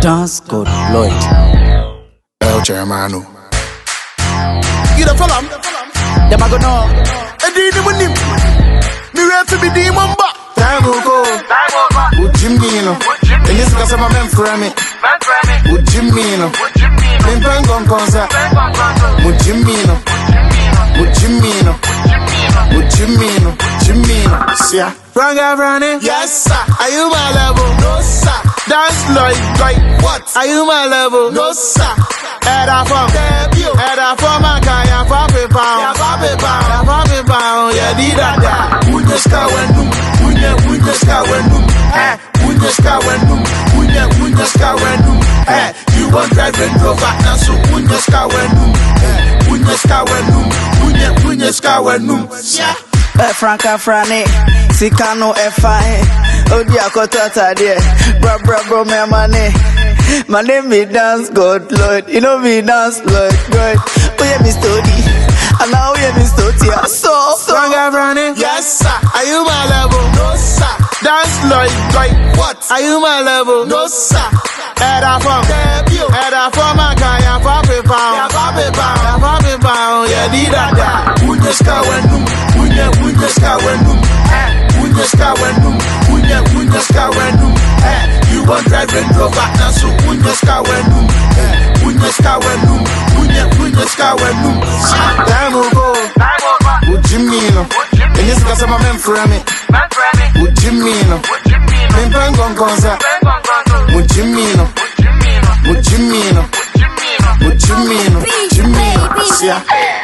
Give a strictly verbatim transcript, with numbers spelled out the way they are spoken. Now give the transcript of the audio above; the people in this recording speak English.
Dance God Lloyd. El Germano. You the fellam? Them a go know. I did it with him. Me ready to be the mamba. Time will go. With Jimmy, no. And this is my man for me. With Jimmy, no. Then bang on concert. With Jimmy, no. With Jimmy, no. With Jimmy, no. Jimmy, no. See ya. Ranga running? Yes, sir. Are you my level? No, sir. Dance like, like What? Are you my level? No, sir. Head off from Debut. Head off from my guy, I'm popping pound. Yeah, Bobby Bound. I'm popping pound, yeah, did that. Unye ska wenum. Unye, unye ska wenum. Eh. Unye ska wenum. Unye, unye ska wenum. Eh. You want drive Range Rover now, so unye ska wenum. Eh. Unye ska wenum. Unye, unye ska wenum. Yeah. Eh, Franca Frane, Sikano F I, Odia Kotata there, bra bra bro me money. My name is Dance God Lloyd, you know me Dance Lloyd, good. Oh yeah, Miss Tony, and now yeah, Miss Totia. So, so. Ranga running? Yes, sir. Are you my level? No, sir. Dance like, like What? Are you my level? No, sir. Head off from Debut. Head off from my guy, I'm popping Yeah, pound. Bobby Bound. I'm popping pound, yeah, did that. Unye ska wenum. Unye, unye ska wenum. Eh. Unye ska wenum. Unye, unye ska wenum. Eh. You want drive Range Rover now, so unye ska wenum. Eh. Unye ska wenum. Unye, unye ska wenum. Time will go. With Jimmy, no. And this is my man for me. With Jimmy, no. Then bang on concert. With Jimmy, no. With Jimmy, no. With Jimmy, no. Jimmy, no. See ya.